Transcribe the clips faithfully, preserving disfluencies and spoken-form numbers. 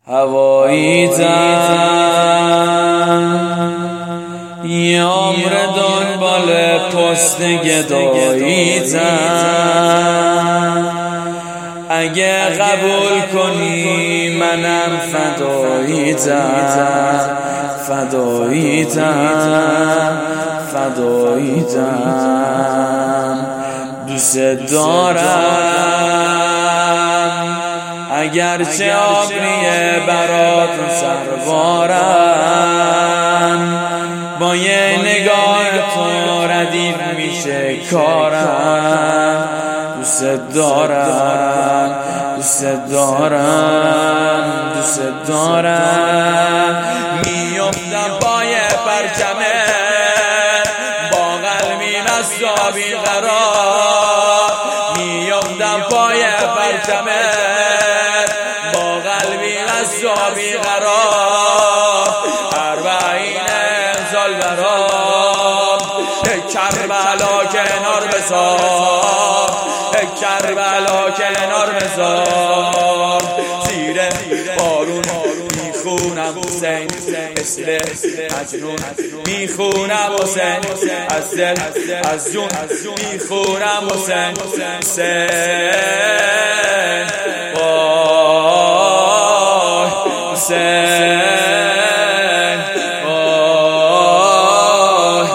هوایی زن یه عمر دنبال پست گدایی زن، اگه قبول کنی منم فدایی زن، فدایی زن، فدایی زن. دوست دارم اگرچه آبریه برات سروارم، با یه نگاه تو ردیف میشه کارم. دوست دارم، دوست دارم، دوست دارم. میافتم پای پرچمه با قلبی مست و بیقرار، میافتم پای پرچمه با قلبی مست و بیقرار. اربعین سال برام کربلا کنار بذار، کربلا کنار بذار. زیر بارون میخونم حسین مثل مجنون، میخونم حسین از دل از جون، میخونم حسین حسین وای حسین وای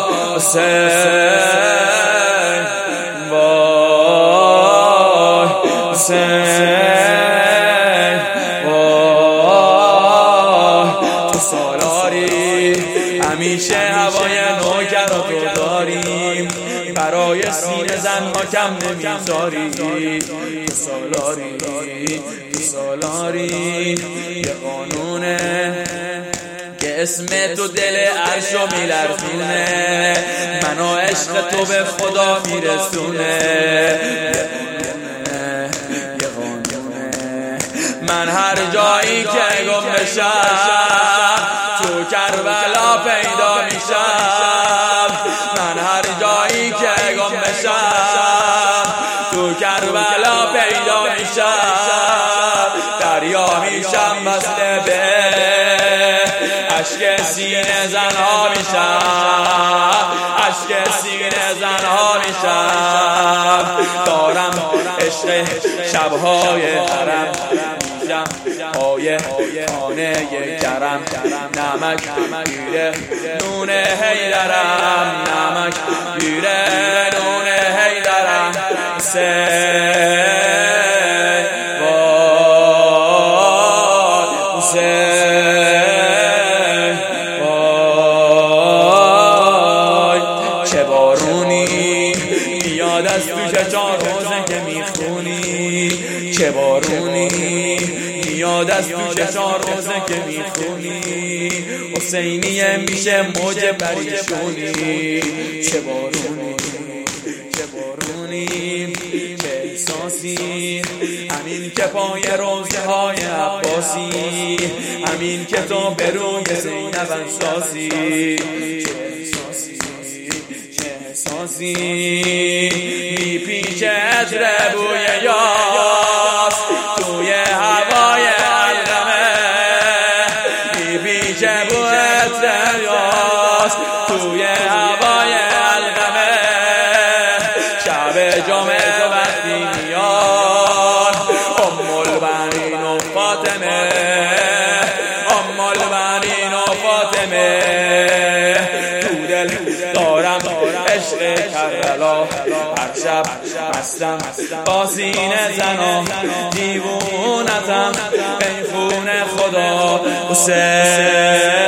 حسین وای حسین وای. تو سالاری همیشه هوای نوکر رو تو داریم، برای سینه زن ما کم نمیذاری. تو سالاری تو سالاری یه قانونه که اسم تو دل عرشو میلرزونه، منو عشق تو به خدا میرسونه. یه قانونه من هر جایی که گم بشم تو کربلا پیدا میشم، من هر جایی که گم بشم تو کربلا پیدا میشم. دریا میشم مسته به عشق سینه زنها میشم، عشق سینه زنها میشم. دارم عشق شبهای حرم میشم پای خانه کرم، نمک گیره نون حیدرم، نمک گیره نون حیدرم. حسین وای حسین وای. چه بارونی میاد از تو چهار روزه که میخونی، چه بارونی میاد از تو چهار روزه که میخونی. حسینیه میشه موج پریشونی. چه بارونی چه بارونی چه احساسی، همین که پای روزه های عباسی، همین که تو به روی زینب انساسی. چه احساسی چه احساسی میپیچه عطر بوی یاس توی هوای علقمه، میپیچه بوی عطر یاس توی هوای علقمه. شب جمعه وقتی میاد ام البنین و فاطمه، ام البنین و فاطمه. تو دل دارم عشق کربلا، هر شب مستم با سینه زنا، دیوونتم ای خون خدا. حسین